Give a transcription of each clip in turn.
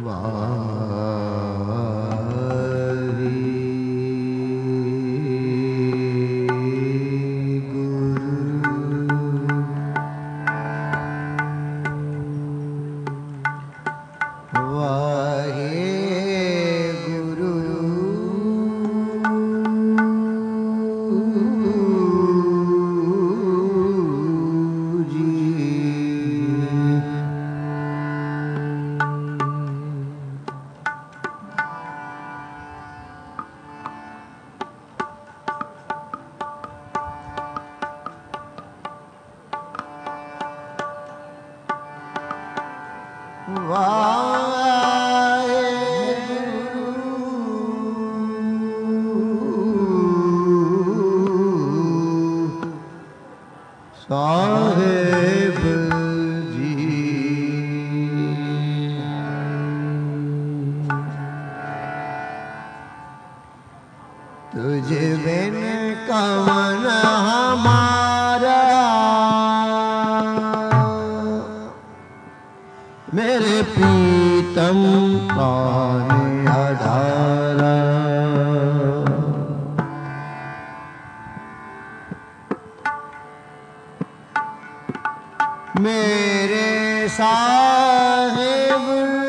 साहेब जी तुझ बिन कवन हमारा मेरे प्रीतम प्राण आधारा मेरे साहेब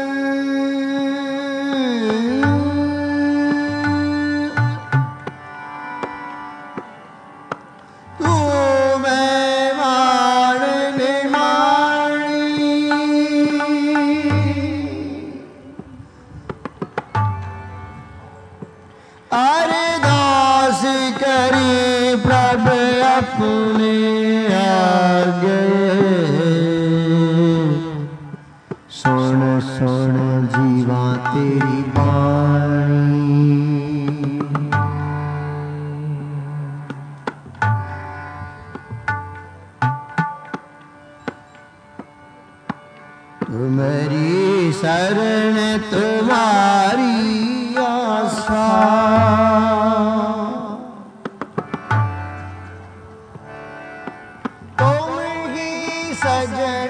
तू मैं मान निमाणी अरदास करी प्रभु अपने आगे सुन सुन जीवा तेरी बाणी तुम्हारी शरण तुम्हारी आशा तुम ही सजन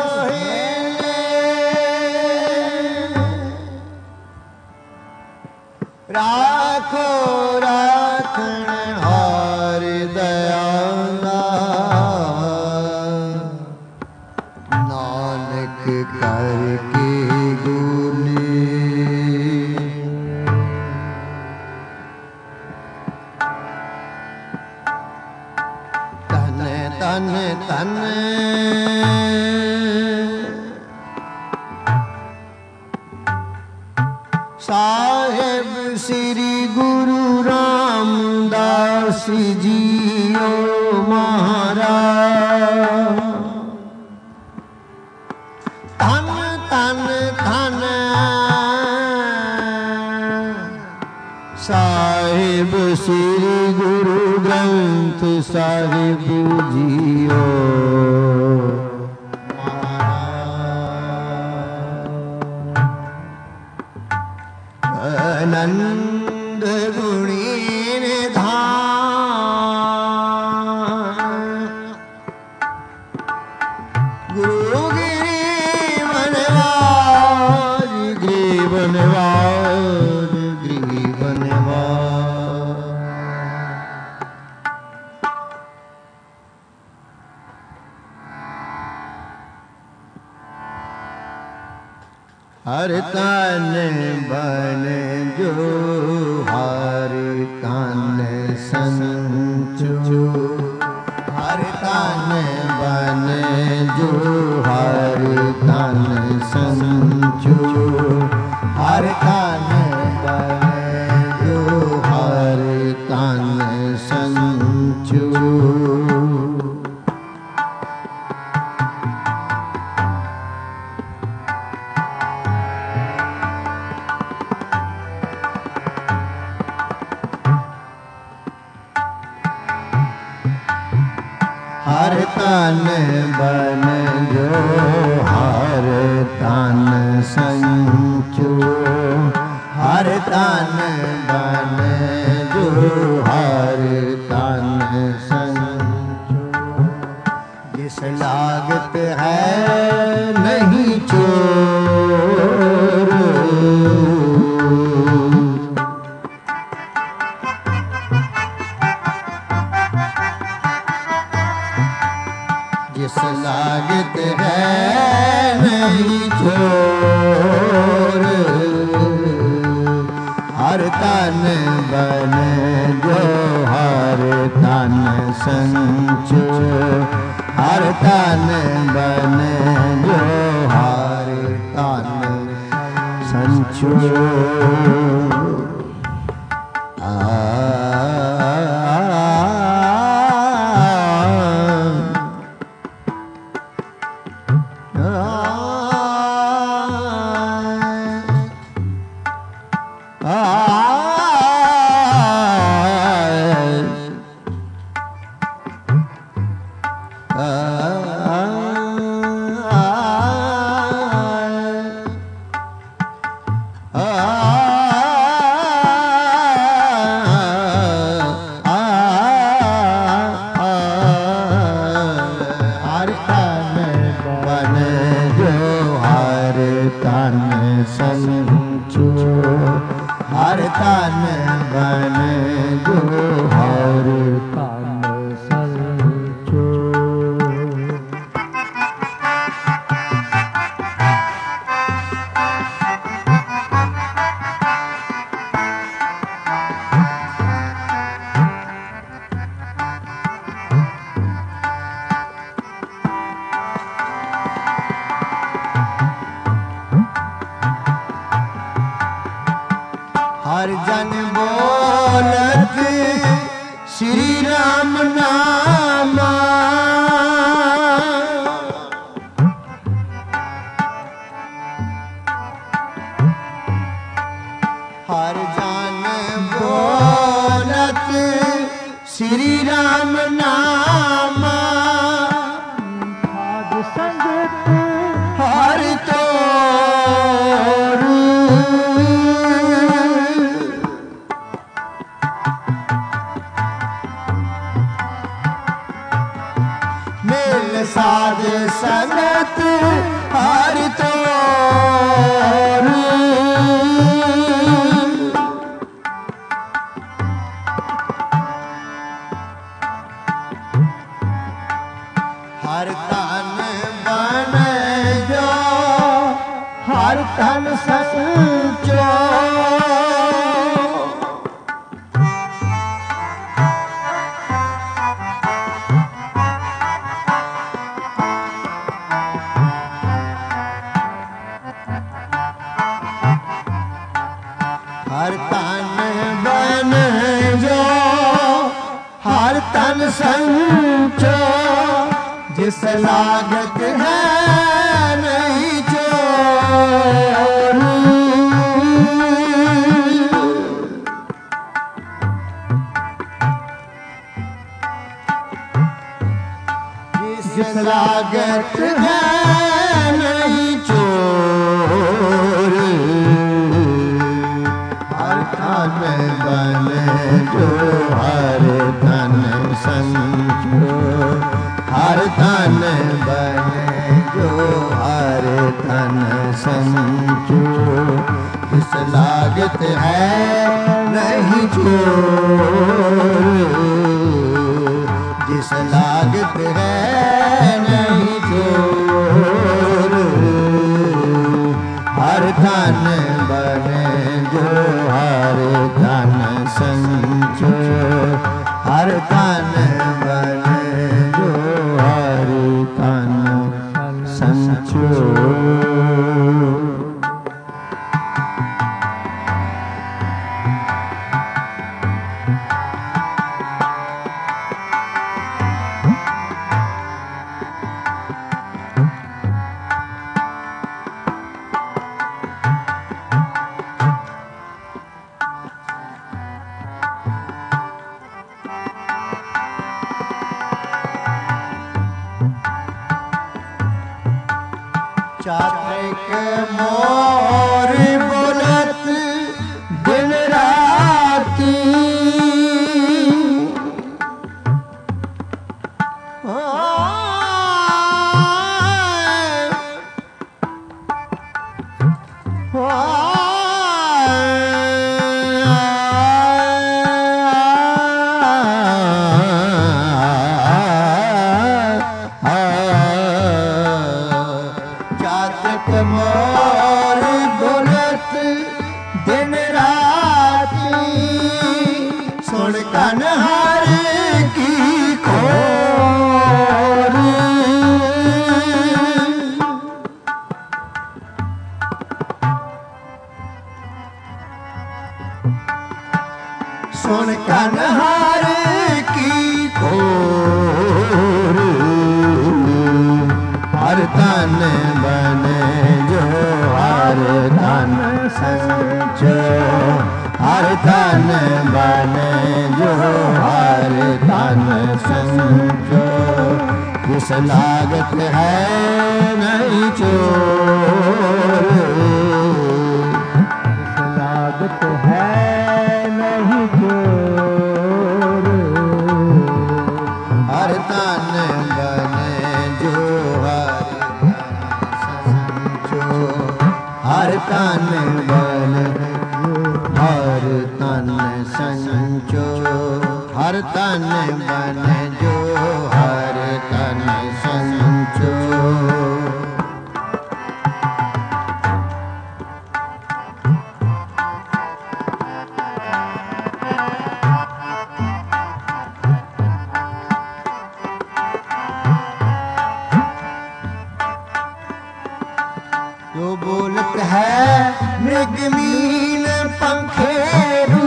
राखो राखण हार दयाला नानक करके गुने तन तन तन साहेब श्री गुरु रामदास जी ओ महाराज धन धन धन साहेब श्री गुरु ग्रंथ साहिब जी ओ नंद गुणी निधान गुरु गिरी बनवार ग्रीव बनवार ग्रीव बनवार हर तन बन जो हर तन संचो हर तन बन जो हर तन संचो हर तन बन जो हर तन संचो हर तन बन जो हर तन संचो हर तन बन जो हर तन संचो जिस लागत है नहीं चोर जिस लागत है नहीं चोर। हर तन बन जो हर तन संचो, हर तन बन जो हर तन संचो। हर तन बन जो हर तन संचो। हर जन बोलत श्री राम नामा, हर जन बोलत श्री राम नामा। साध संगत हर तोर, साध संगत हर तोर। हर तन बन जो हर तन संचो। हर तन बन जो हर तन संचो, जिस लागत है नहीं चोर। जिस लागत है नहीं चोर। हर तन बन जो हर तन संचो, हर तन बन जो हर तन संचो। जिस लागत है नहीं चोर, जिस लागत है नहीं चोर। हर तन बने जो हर तन संचो, हर तन बने जो हर तन संचो। चातक मोर बोलत दिन राती, सुन कन्हारे की खोर सुन कन्हारे की खोर हर तन बने जो हर तन संचो हर तन बने जो हर तन संचो जिस लागत है नहीं चोर जिस लागत है नहीं चोर हर तन बने जो हर संचो हर तन बने हर तन संचो हर तन बने जो हर तन संचो जो बोलत है मृगमीन पंखेरू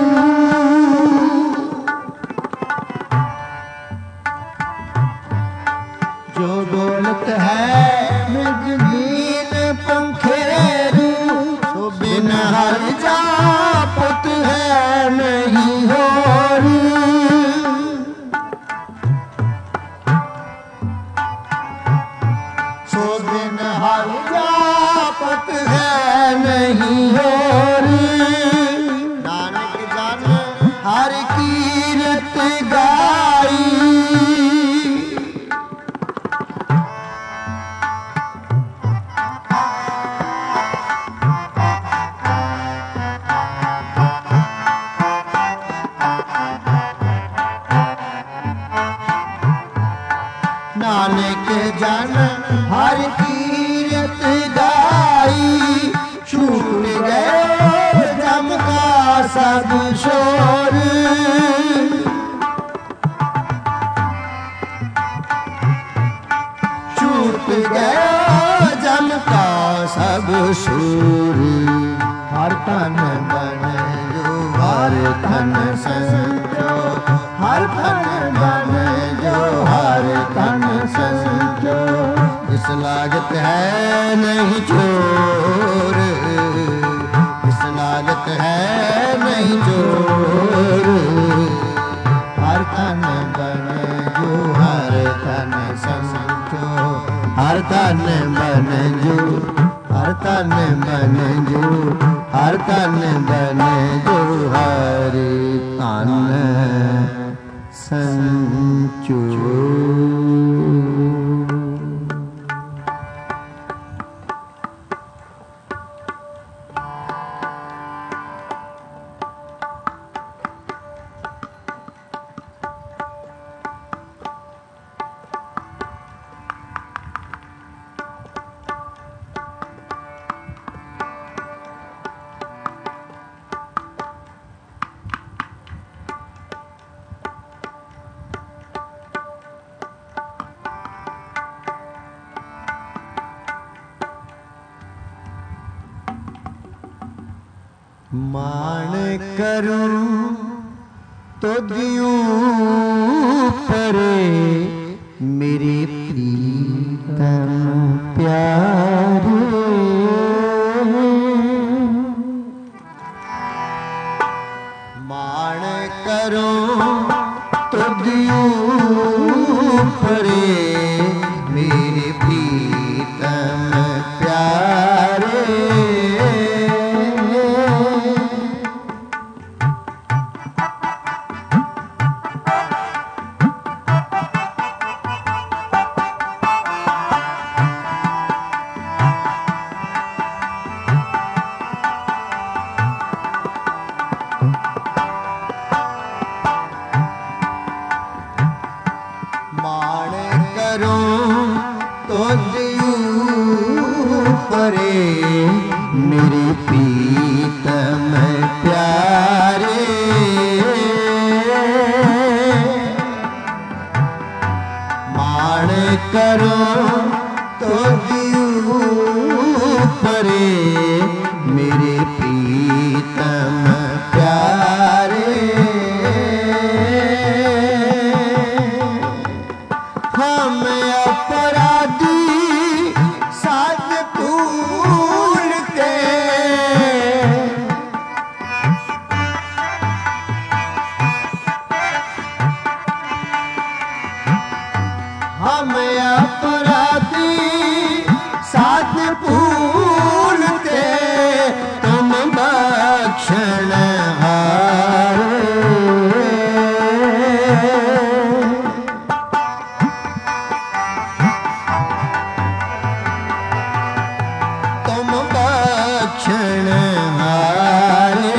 जो बोलत है मृगमीन पंखेरू तो बिन हर जापत है नहीं होर सो बिन हर जापत है नहीं होर नानक जन हर कीरत गाई नानक जन हर कीरत गाई छूट गए जम का सब शोर छूट गए जम का सब शूर हर तन बने जो हर तन संचो हर तन बने जो हर तन संचो इस लागत है नहीं चोर इस लागत है नहीं चोर हर तन बने जो हर तन संचो हर तन बने जो हर तन बने जो हर तन बने जो हर तन संचो मान करूं तो दियूं परे मेरे प्रीतम प्यारे मान करूं तो दियूं परे मेरे प्रीतम प्यारे मान करूं तो दियूं परे मेरे प्रीतम प्यारे करूं तो दियो परे मेरे प्रीतम प्यारे। हम अपराधी साथ भूल के, हम अपराधी साथ भूल के तुम बख्शनहार। तुम बख्शनहारे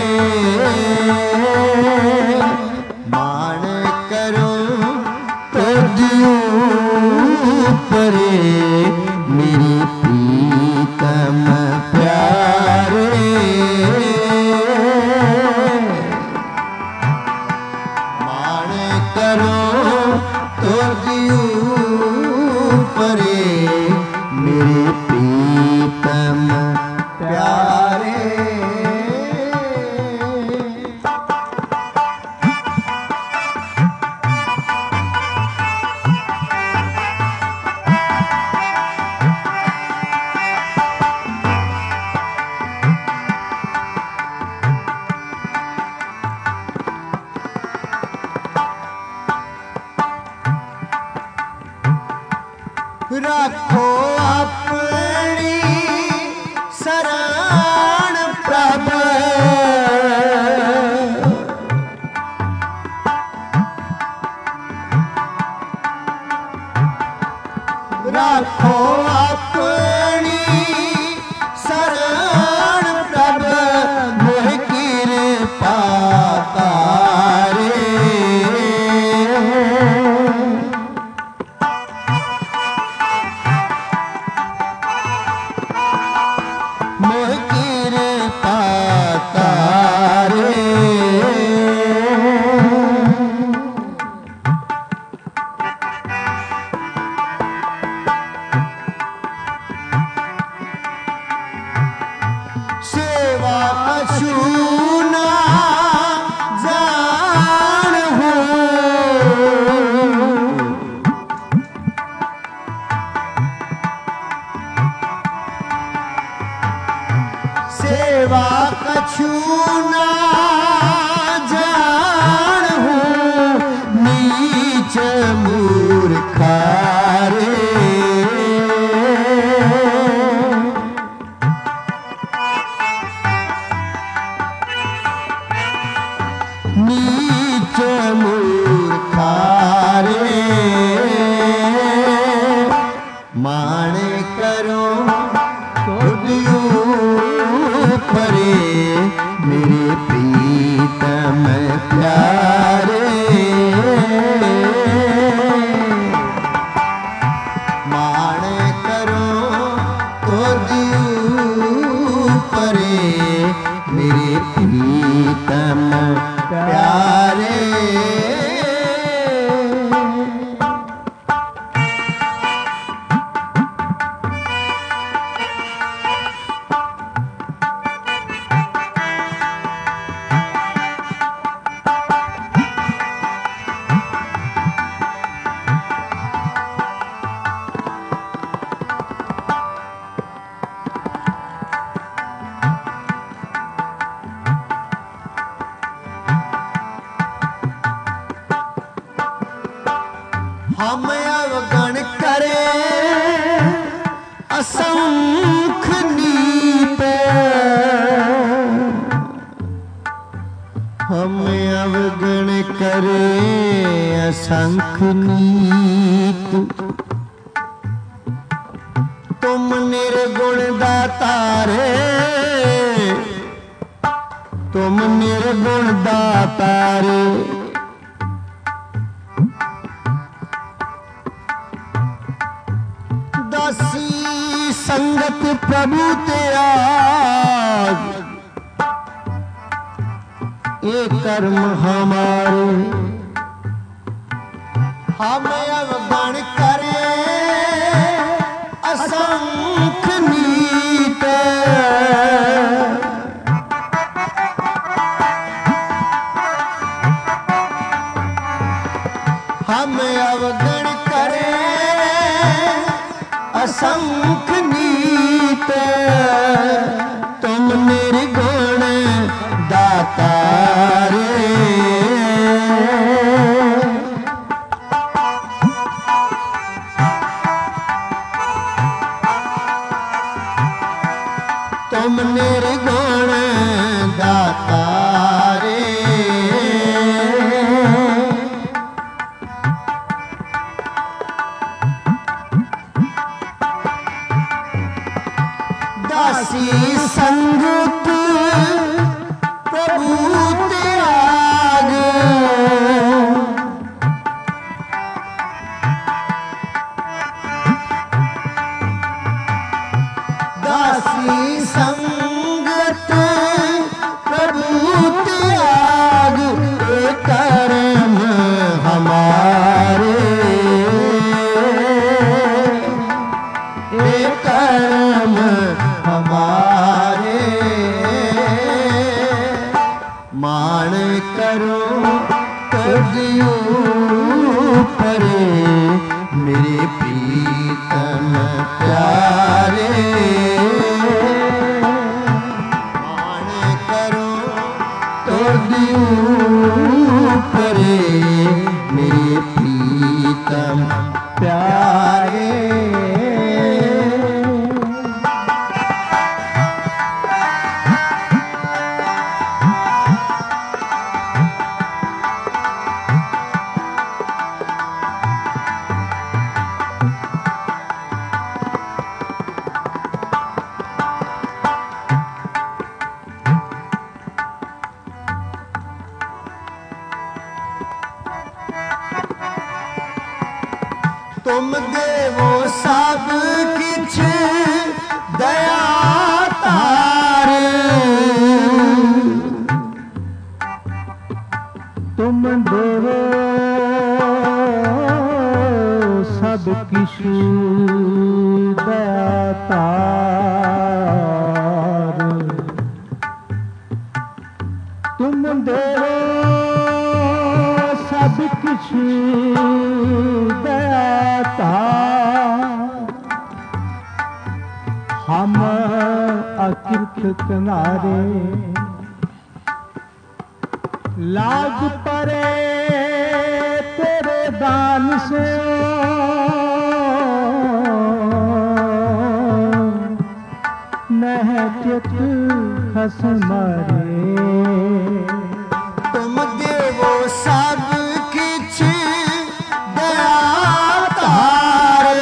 मान करूं तो दियो परे मेरे प्रीतम प्यारे। मान करूं तो दियो परे मेरे प्रीतम प्यारे। रखो अपनी शरण प्रभु, रखो अपनी शरण प्रभु मोह कृपा तारे। मोह कृपा तारे सेवा अछूना जान हो। सेवा कछूना जान हो नीच मूर्खारे। नीच मूर्खारे मान करो तो दियो परे मेरे प्रीतम प्यारे। मान करो तो दियो परे मेरे प्रीतम प्यारे। हम अवगण करे असंख नीत, हम अवगण करे असंख नीत। तुम निर्गुण दातारे, तुम निर्गुण दातारे दासी संगत प्रभु तेरा ये कर्म हमारे। हम अवगण करे हम अवगण करें असंख्य नीत, तुम निर्गुण दाता रे। तुम निर्गुण दाता रे। दासी संगत प्रभु त्याग, दासी संगत प्रभु त्याग, कर्म हमारे कर्म हमारे। मान करो तजियो परे मेरे प्रीतम प्यारे। मान करो तजियो परे मेरे प्रीतम प्यारे। तुम देवो सब किछ दया तार, तुम देवो सब किछ दया तार। तुम देवो सब किछ दया तार, हम अकृत किनारे लाज परे तेरे दान से। नह चित खस मरे, तुम देवो सब किछ दया तार।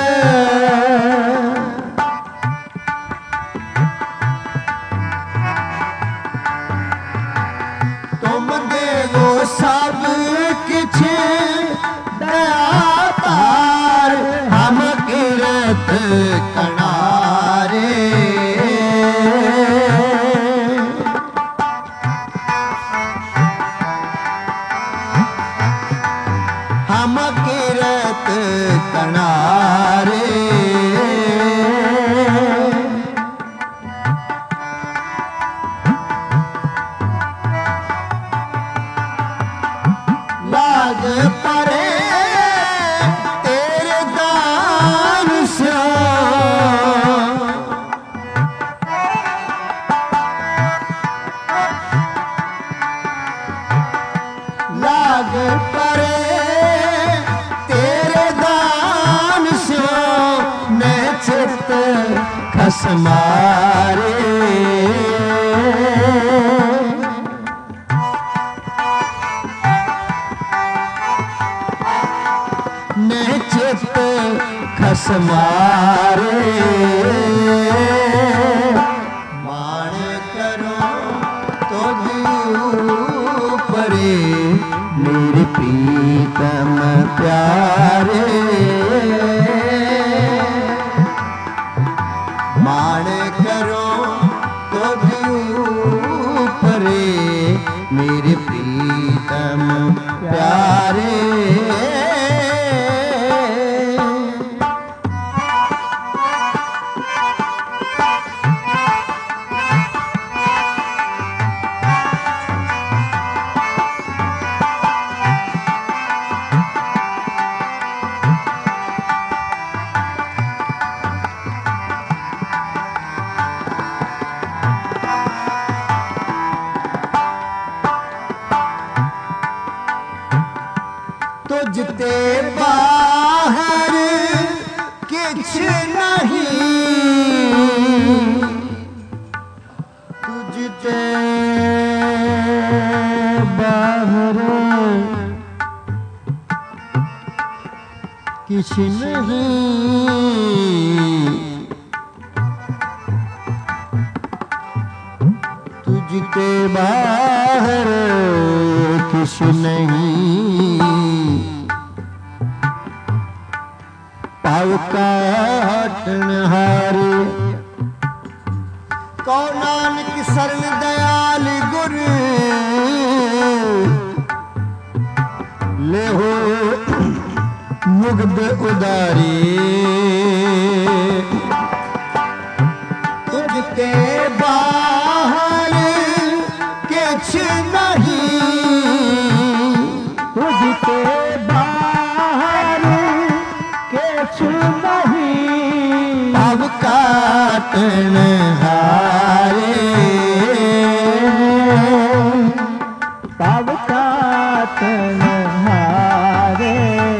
तुम देवो सब किछ दया तार, हम किरत कणारे। हम किरत कणारे। लाज परे तेरे दान से, लाज परे तेरे दान से। मैं चित खस मारे, मैं चित खस मारे। मान करो तो परे मेरे प्रीतम प्यारे। मान करो तो परे मेरे प्रीतम प्यारे। तुझते बाहर किछ नहीं, तुझते बाहर किछ नहीं, तुझते बाहर किछ नहीं। पाव काटनहारे कौ नानक शरण दयाल गुर, ले हो मुग्ध उदारी। तुझते बाहर किछ नहीं, तुझते बाहर किछ नहीं। पाव काटनहारे, पाव काटनहारे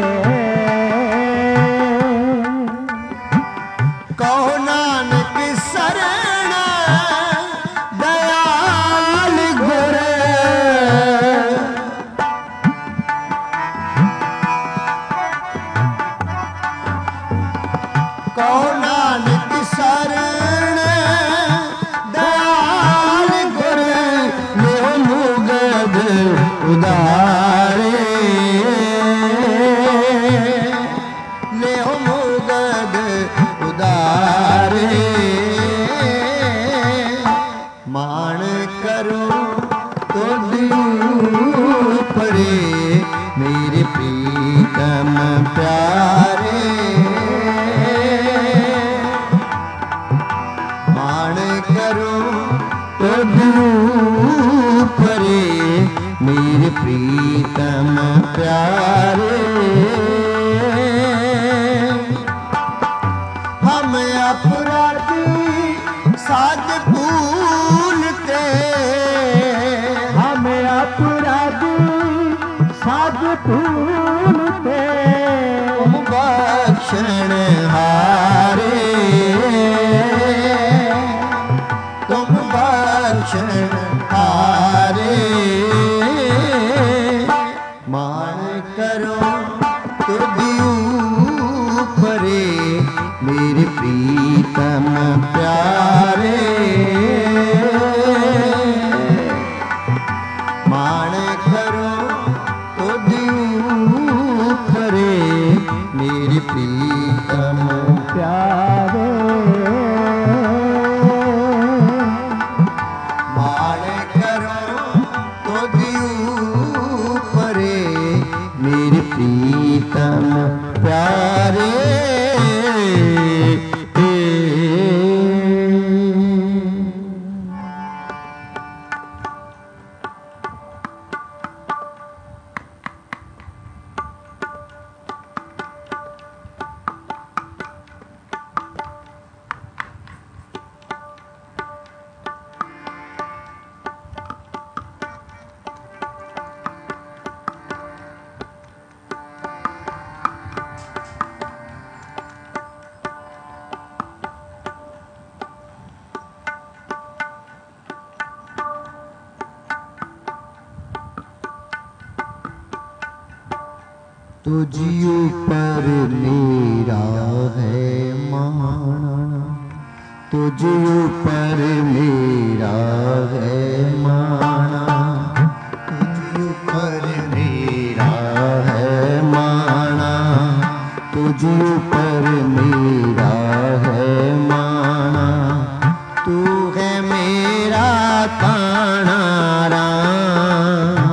कहो नानक शरण दयाल गुर। कहो नानक शरण दयाल गुर, ले मुग्ध उदारे, ले मुग्ध उदारे। मान करो तो पड़े मेरे प्रीतम प्यारे, मान करो तो पड़े मेरे प्रीतम प्यारे। हम अपराधी साध भूलते, हम अपराधी साध भूलते। तुम बख्शण हारे, तुम बख्शण हारे। मान करो तो परे मेरे प्रीतम प्यारे, मान करो तो परे मेरे प्रीतम प्यारे। मान करो तो परे मेरे प्रीतम प्यारे। तुझी ऊपर मेरा है माना, तुझी ऊपर मेरा है माना, तुझी ऊपर मेरा है माना, तुझी ऊपर मेरा है माना। तू है मेरा ताना राम,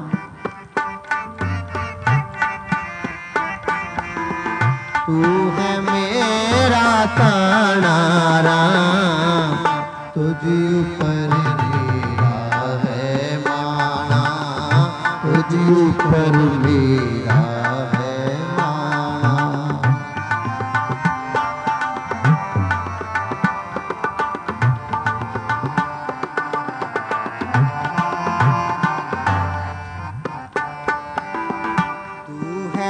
तू है मेरा ताना राम। तुझी ऊपर मेरा है माना, तुझी ऊपर मेरा है माना। तू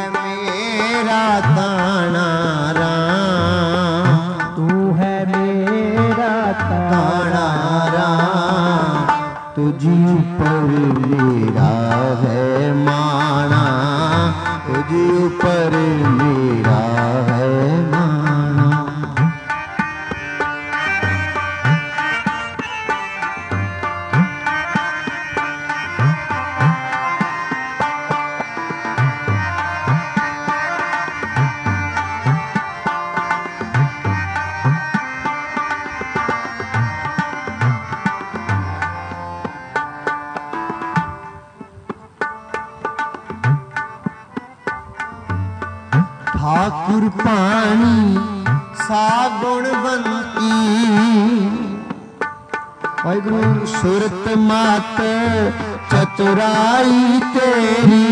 तुझ ऊपर मेरा है माना। ठाकुर पानी सा गुणवंती, वाहिगुरु सुरत मात चतुराई तेरी।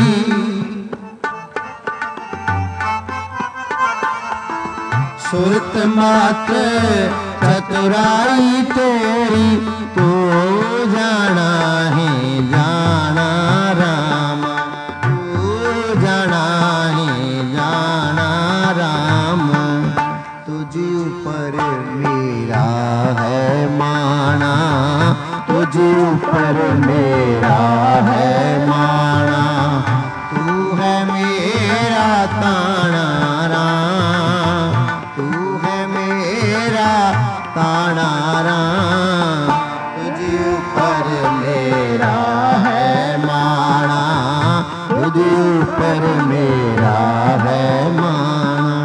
सुरत मात चतुराई तेरी, तो जाना है जाना राम, तो जाना राम। तुझ ऊपर मेरा है माना, तुझ ऊपर मेरा है माना। तू है मेरा ताना राम, तू है मेरा ताना राम। तुझ ऊपर मेरा है माना, तुझ ऊपर मेरा है माना।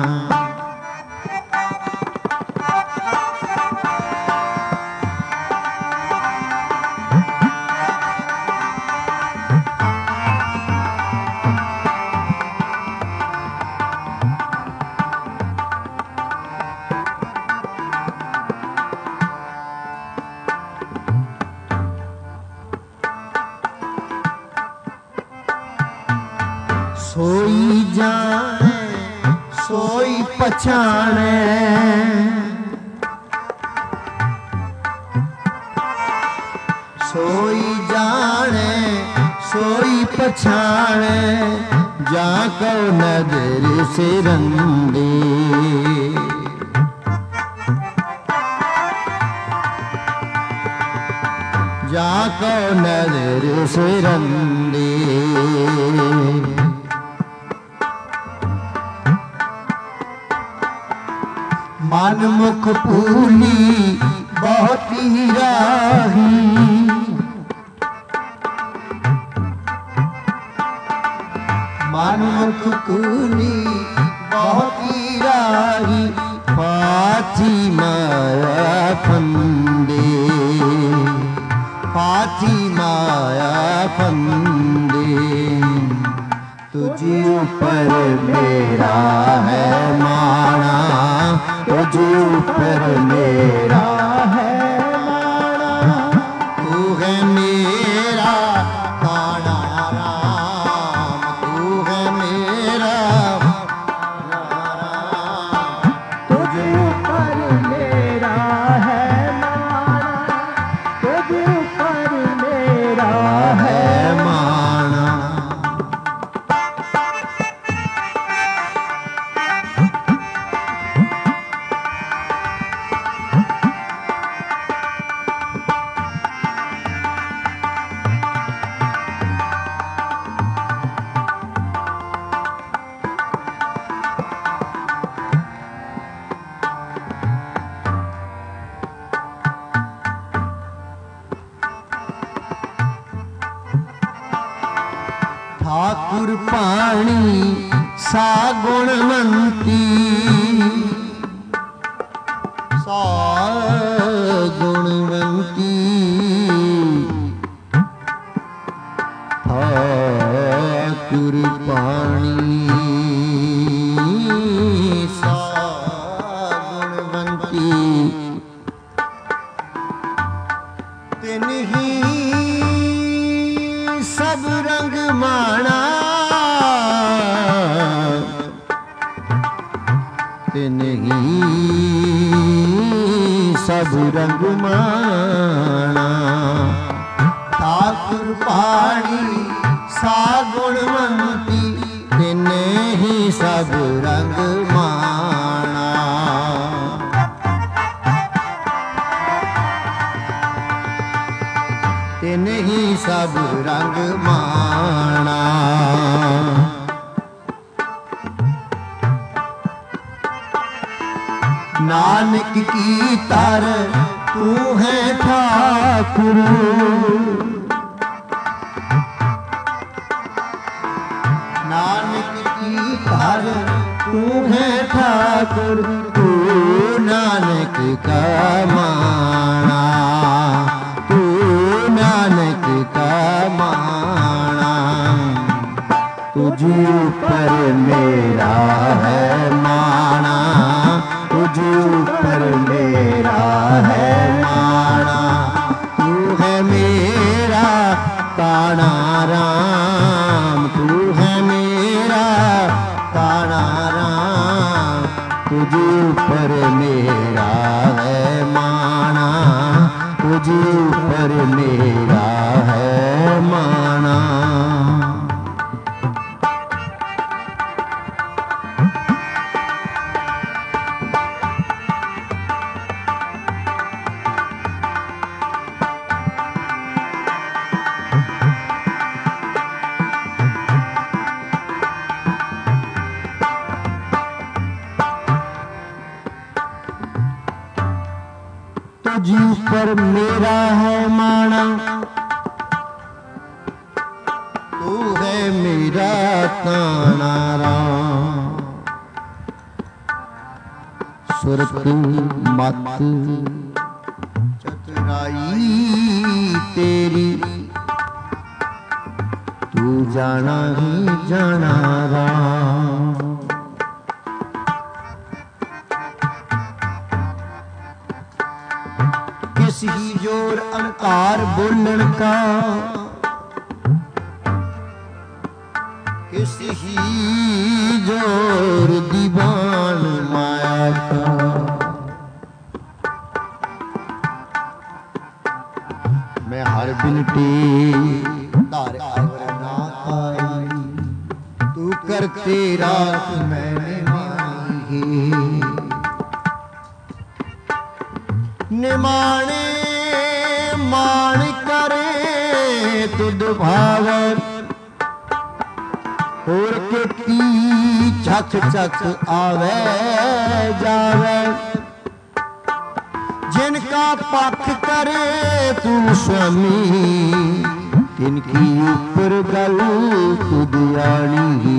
सोई जाने सोई पछाने, सोई जाने सोई पछाने। जाको नजर से रंदे, जाको नजर से रंदे। मन मुख पूली बहुत ही राही, मन मुख पूली बहुत ही राही। पाथी माया फंदे, पाथी माया फंदे। तुझ ऊपर मेरा है माना, तुझ ऊपर मेरा है माना। तू है मेरा ताना राम, तू है मेरा राम। तुझ ऊपर मेरा है माना, तुझ ऊपर मेरा है माना। ठाकुर पानी सा गुणवंती, सा गुणवंती। ठाकुर पानी सा गुणवंती। तिन ही सब रंग माना, तिन ही सब रंग माना। ठाकुर पानी सा गुणवंती, तिन ही सब रंग माना। तिन ही सब रंग माना। नानक की तार तू है ठाकुर। नानक की तार तू है ठाकुर, तू नानक का माना, तू नानक का माना। तुझ पर मेरा है माना, तुझ पर मेरा है माना। तू है मेरा काना राम, तू है मेरा काना राम। तुझ पर मेरा है माना, तुझ पर मेरा है माना। तुझ पर मेरा है माना, तू है मेरा काना राम। सुरत मत चतुराई तेरी, तू जाना ही जाना राम। किस ही जोर अंकार बोलन का, किस ही जोर दीवान माया का। मैं हर बिनती तार अवर ना आई, तू करते रात मैंने मांगी। निमाणे मान करे तुद भावर, और के छक छक आवे जावे। जिनका पख करे तू स्वामी, तिनकी ऊपर गल तुद आनी।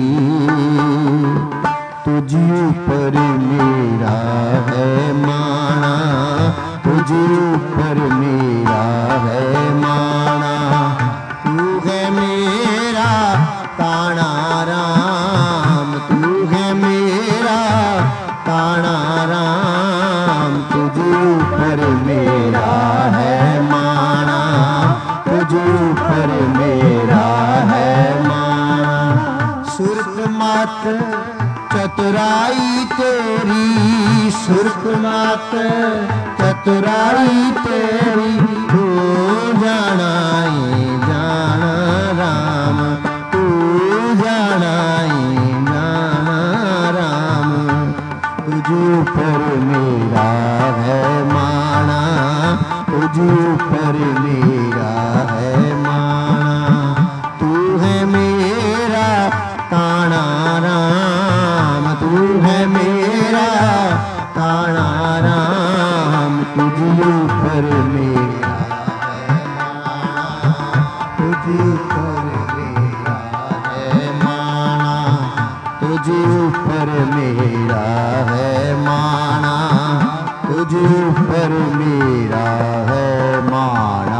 तुझ ऊपर मेरा है माना, तुझ ऊपर मेरा है माना। तू है मेरा काना राम, तू है मेरा काना राम। तुझ ऊपर मेरा है माना, तुझ ऊपर मेरा है माना। सुरत मात चतुराई तेरी, सुरत मात चतुराई तेरी। तू जाना ही जाना राम, तू जाना ही जाना राम। तुझ पर मेरा है माना, तुझ पर मेरा है माना। तू है मेरा काना राम, तू है मेरा काना राम। तुझ पर मेरा है माना, तुझ पर मेरा है माना। तुझ पर मेरा है माना, तुझ पर मेरा है माना।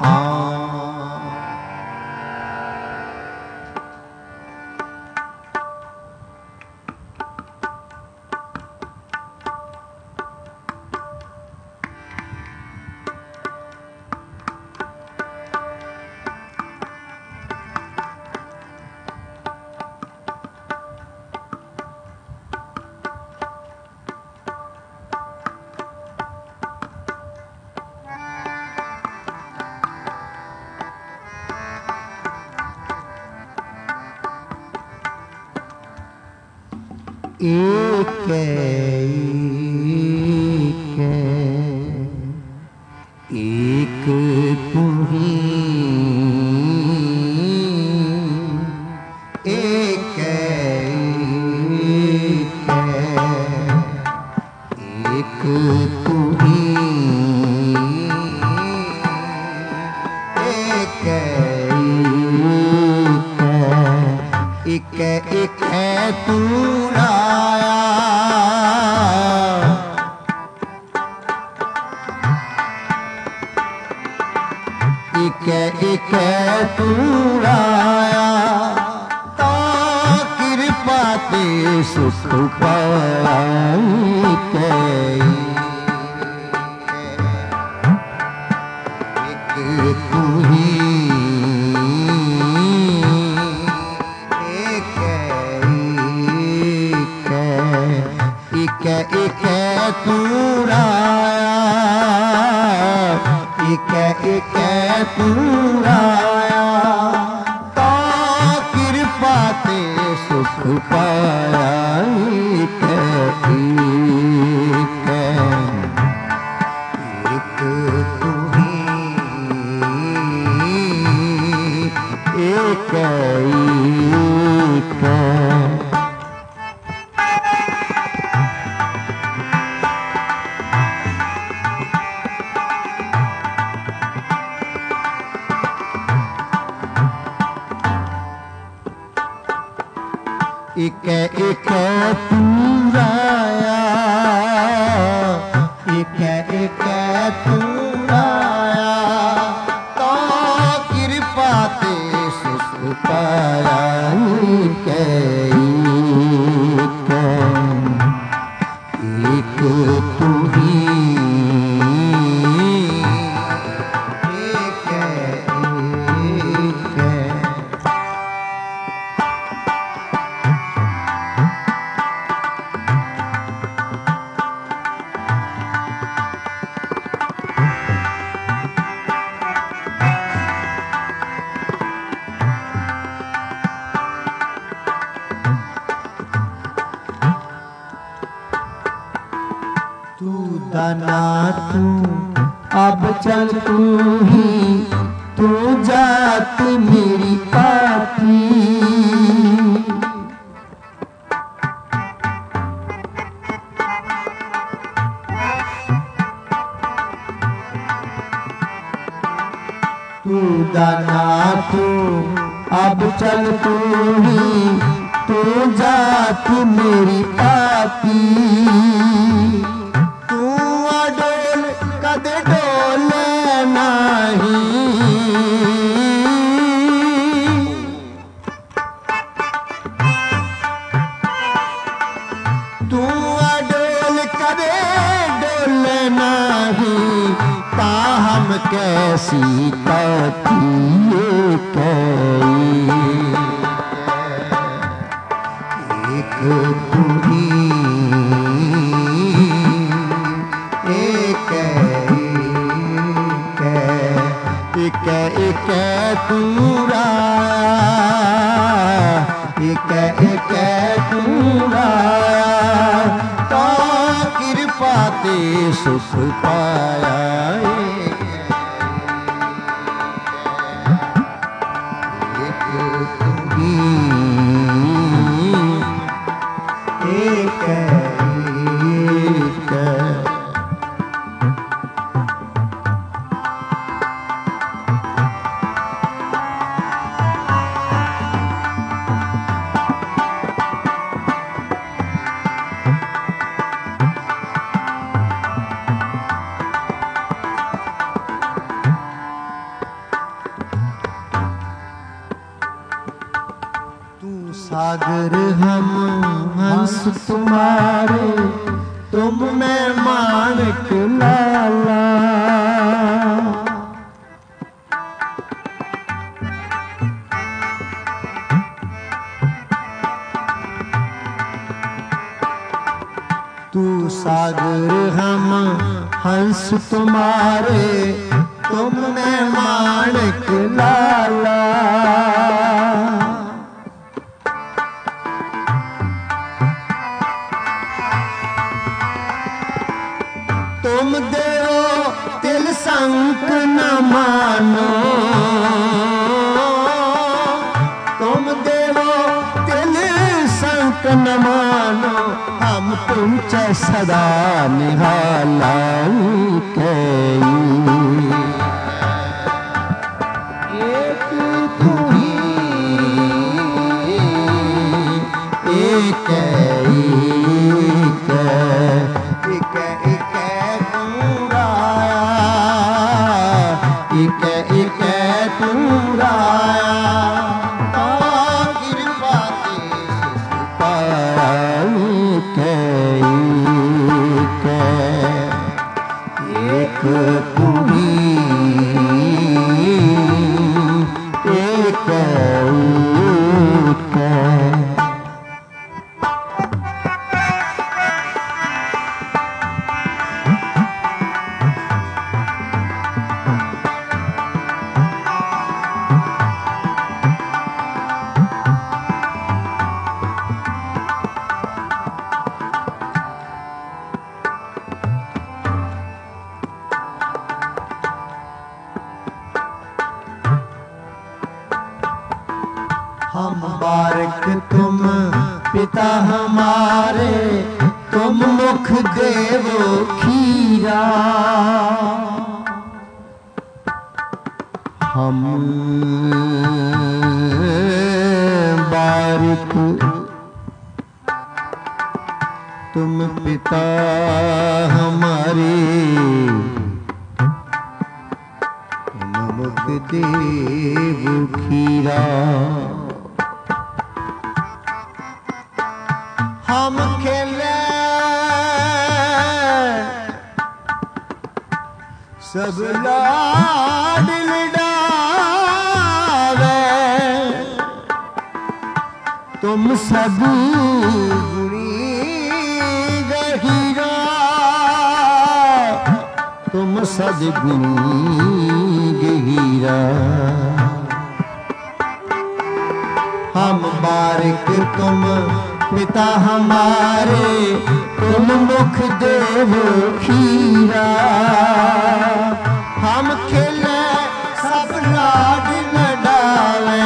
एक एक तू ही, एक एक है तू राया, एक है तू राया, ता कृपा ते सुख पाया, एक तू ही एक तू राया, एक तू राया, ता कृपा ते सुख पाया, एक तू ही एक एक तू राया, एक तू राया, ता कृपा ते सुख पाया, एक तू ही तू दाना तू अब चल तू ही, तू जात मेरी पाती, तू दाना तू अब चल तू ही, तू जात मेरी पाती, कद डोले नहीं, तू अडोल कदे डोले नहीं, ताहम कैसी ताती एक तू ही एक तू राया, एक तू राया, ता कृपा ते सुख पाया, एक तू ही एक सागर हम हंस तुम्हारे, तुम में माणिक लाला, तू सागर हम हंस तुम्हारे, तुम में माणिक लाला, तुम देओ तिल संक न मानो, तुम देओ तिल संक न मानो, हम तुमचे सदा निहाला, एक तू ही हम बारक तुम पिता हमारे, तुम मुख देवो खीरा। हम बारक तुम पिता हमारे, तुम मुख देवो खीरा। हम खेले सब लाड लडावे, तुम सब गुणी गहीरा, तुम सब गुणी गहीरा। हम बारिक तुम पिता हमारे, तुम मुख देवो खीरा। हम खेले सब लाड लडावे,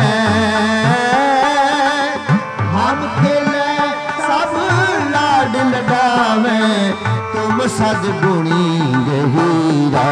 हम खेले सब लाड लडावे, तुम सद्गुणी गहीरा।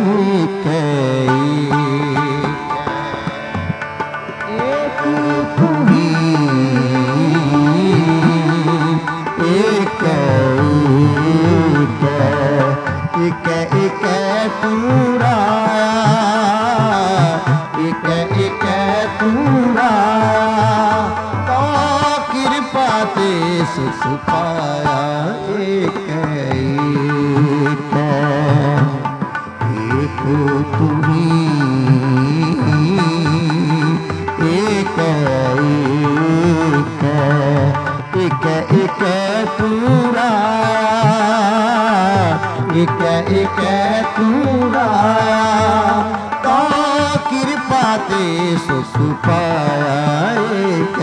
सुख पाया एक तुम्ही, एक पूरा, एक पूरा। तो कृपा ते सुख पाया एक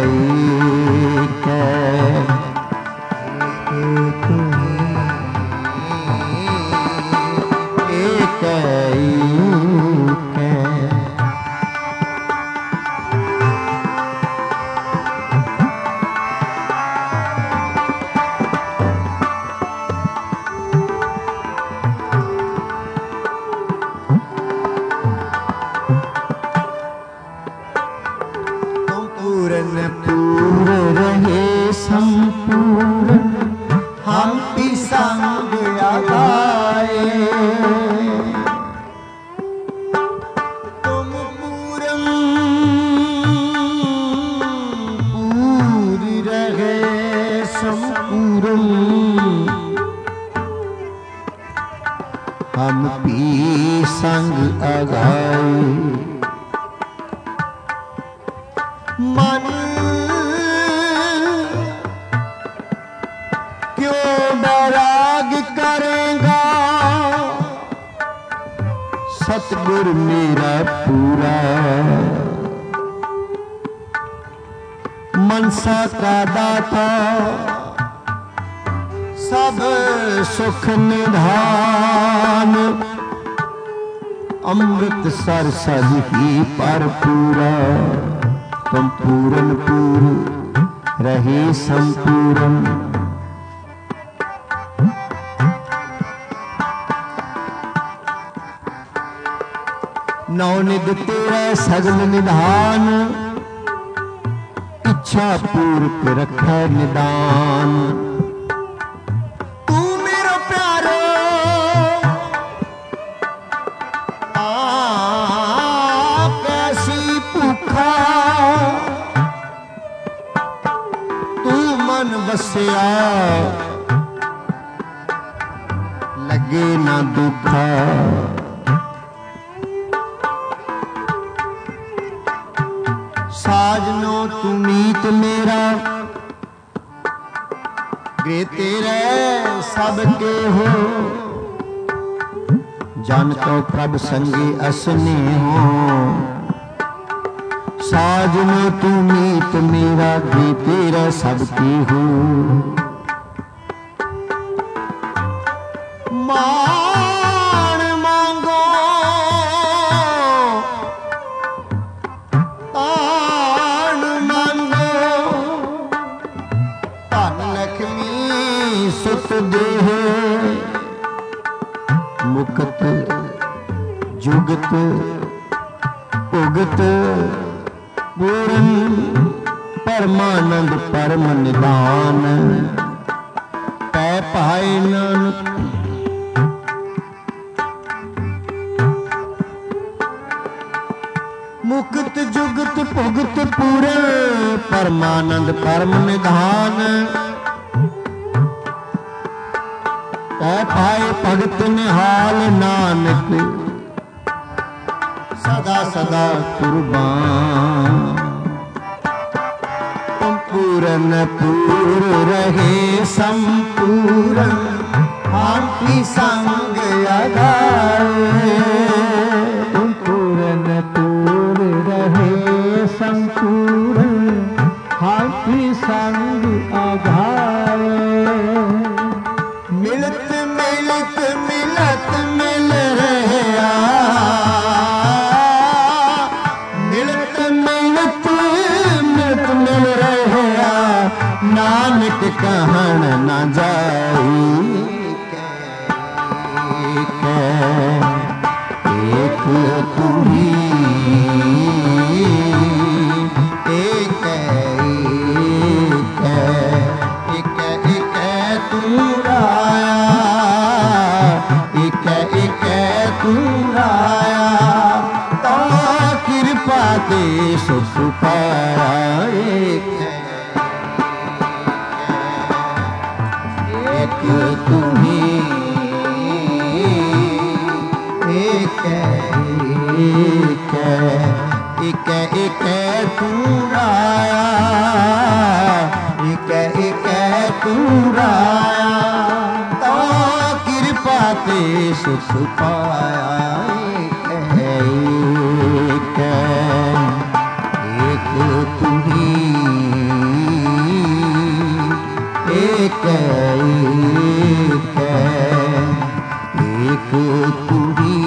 हम पी संग अगाए। मन क्यों बैराग करेगा, सतगुर मेरा पूरा। मनसा का दाता सब सुख निधान, अमृत सर सज ही पर पूरा। तुम पूरन पूर रहे संपूरन, नौ निध तेरा सगल निधान। इच्छा पूर्वक रखै निदान। तू मेरो प्यारो कैसी भूखा, तू मन बसिया लगे ना दुखा। साजनो तू मीत मेरा गे तेरे सबके हो, जन तो प्रभ संगी असने हो। साजनो तू मीत मेरा गे तेरे सबके हो। मान मांगो तान मांगो, धन लक्ष्मी सुत देह। मुक्त जुगत भुगत पूरन परमानंद परम निदान। पै पाए नानक मुक्त जुगत भुगत पूरन परमानंद परम निधान। पै पाए भगत निहाल नानक सदा सदा कुर्बान। पूरन पूर रहे संपूरन आपकी संग आधार। पूरन पूर रहे संपूरन आपकी संग आधार। मिलत मिलत मिलत मिल रहा, मिलत मिलत मिलत मिल रहा। नानक कहन न जाई एक तू ही, एक एक एक तू राया, एक एक तू राया। ता कृपा ते सुख पाया। एक तू ही, एक एक एक तू राया, एक एक तू राया। ता कृपा ते सुख पाया। एक एक तू ही, एक एक तू ही,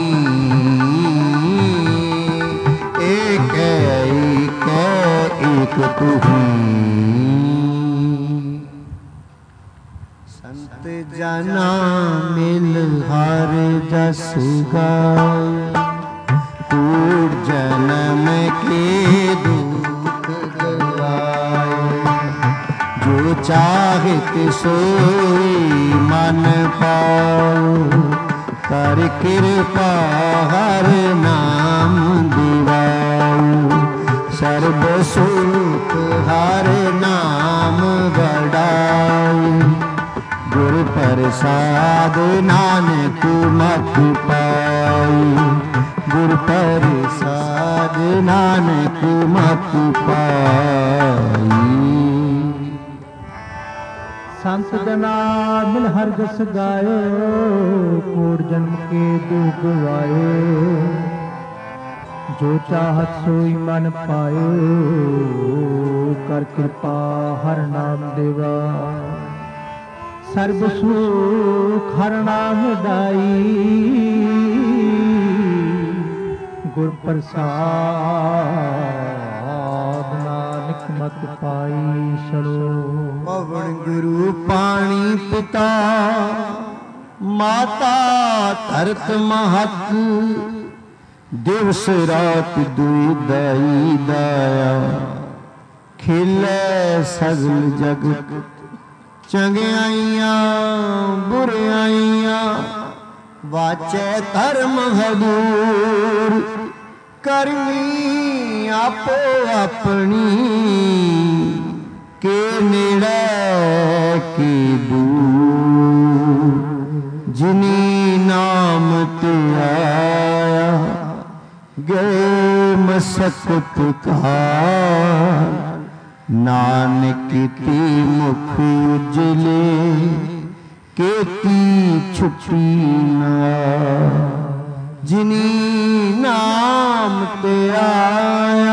एक एक तू ही। संत जना मिल हर जस गाए, कूड़ जन्म के दुख गवाए। जो चाहत सोई मन पाओ, कर कृपा हर नाम दिवाओ। सर्व सुख हर नाम गढ़ाओ, गुर प्रसाद नानक मत पाओ। गुर प्रसाद नानक मत पाई। संत जना मिल हर जस गायो, कोट जन्म के दुख गवायो। जो चाहत सोई मन पायो, कर कृपा हर नाम देवा। सर्ब सुख हर नाम दाई, गुर प्रसाद नानक मत पाई सरो। पवन गुरु पानी पिता माता धरत महत, दिवस रात दुई दाई दाया। खेले सगल जगत चंगियाइयां बुराइयां वाचे धर्म हदूर करनी आपो अपनी के नेड़े की दूर जिनी नाम ते आया गए मसकत का नानक ती मुख उजले केती छुपी ना जिनी नाम ते आया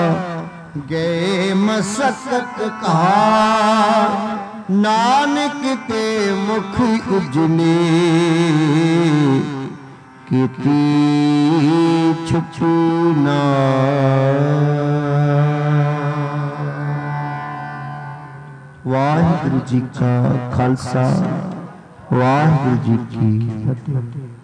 गए मसकत का नानक ते मुख उजले केती छुपी ना। वाहिगुरु जी का खालसा वाहिगुरु जी की फतेह।